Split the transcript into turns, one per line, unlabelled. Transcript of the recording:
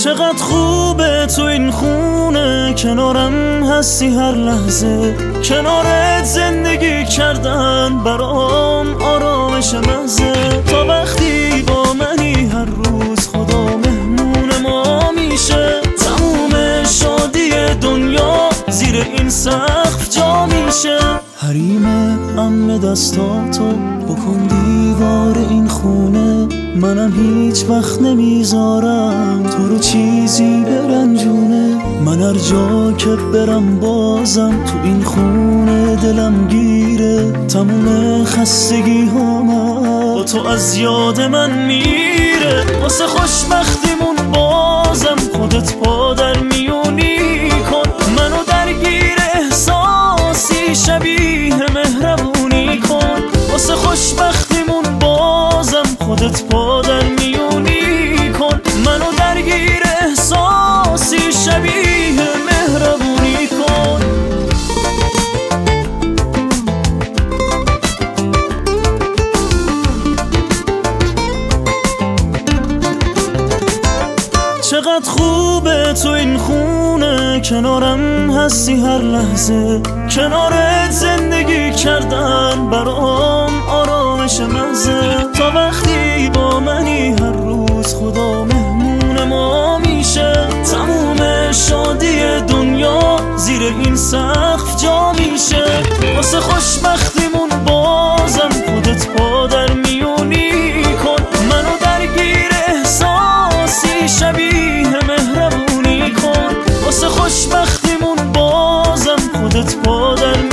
چقدر خوبه تو این خونه، کنارم هستی هر لحظه. کنارت زندگی کردن برام آرامش مزه. تا وقتی با منی هر روز خدا مهمون ما میشه. تموم شادی دنیا زیر این سقف جا میشه. حریم امن دستاتو بکن دیوار این خونه. منم هیچ وقت نمیذارم تو رو چیزی برنجونه. من هر جا که برم بازم تو این خونه دلم گیره. تموم خستگی ها با تو از یاد من میره. واسه خوشبختیمون بازم خودت پا در میونی کن. منو درگیر احساسی شبیه مهربونی کن. واسه خوشبختیمون بازم خودت پا در میونی کن. منو درگیر احساسی شبیه مهربونی کن. چقدر خوبه تو این خونه، کنارم هستی هر لحظه. کنارت زندگی کردن برام آرامش مزه. تا وقتی با منی هر روز خدا مهمون ما میشه. تموم شادی دنیا زیر این سقف جا میشه. واسه خوشبختیمون بازم خودت پا در میونی کن. منو درگیر احساسی شبیه مهربونی کن. واسه خوشبختیمون بازم خودت پا در